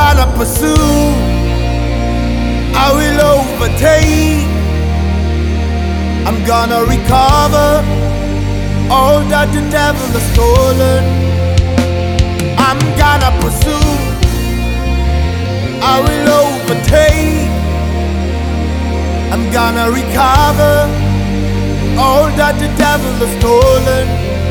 gonna pursue, I will overtake. I'm gonna recover all that the devil has stolen. I'm gonna pursue, I will overtake. I'm gonna recover all that the devil has stolen.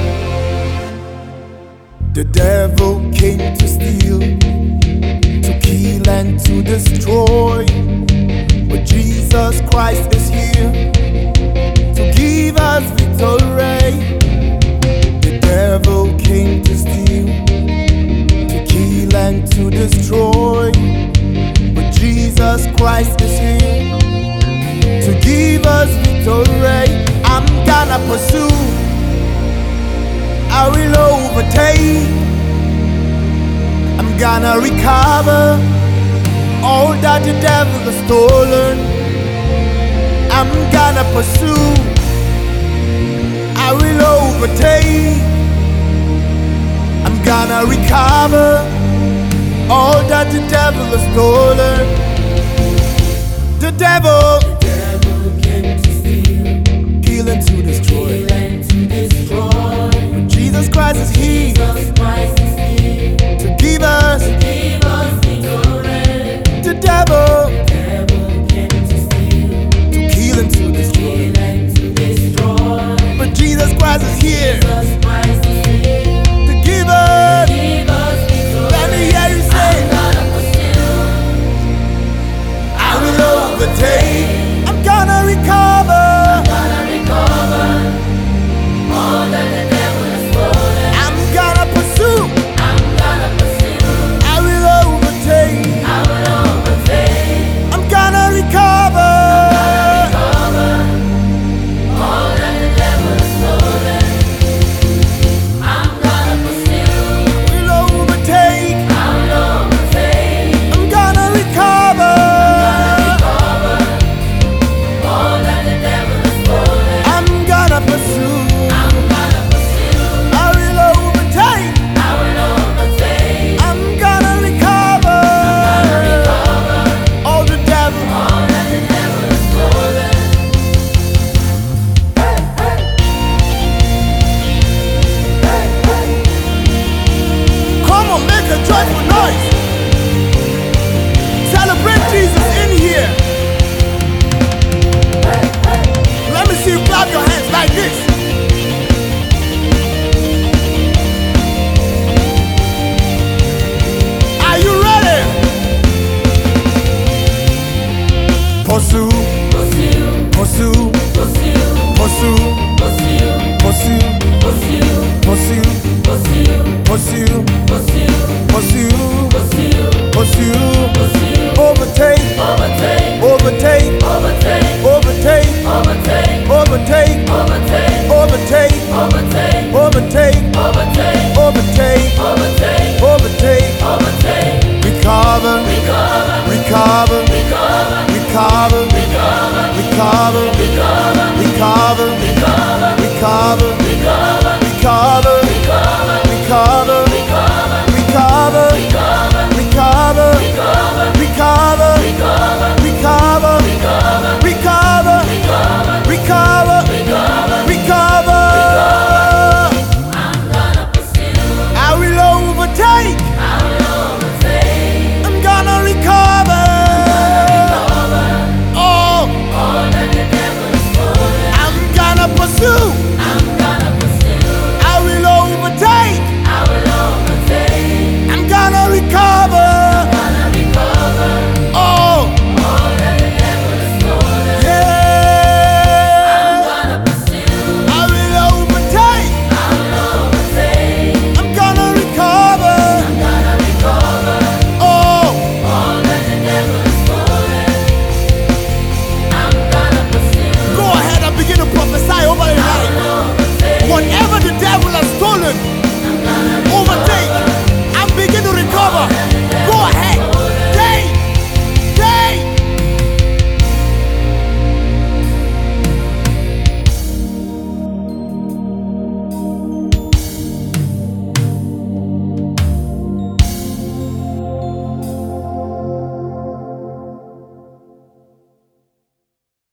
The devil came to steal, to kill and to destroy, but Jesus Christ is here to give us victory. The devil came to steal, to kill and to destroy, but Jesus Christ is here to give us victory. I'm gonna pursue, I will overtake. I'm gonna recover all that the devil has stolen. I'm gonna pursue, I will overtake. I'm gonna recover all that the devil has stolen. The devil came to steal, kill and to destroy. But Jesus Christ is here to give us victory. the devil Came to steal, to kill and to destroy. kill and to destroy. But Jesus Christ is here Jesus Christ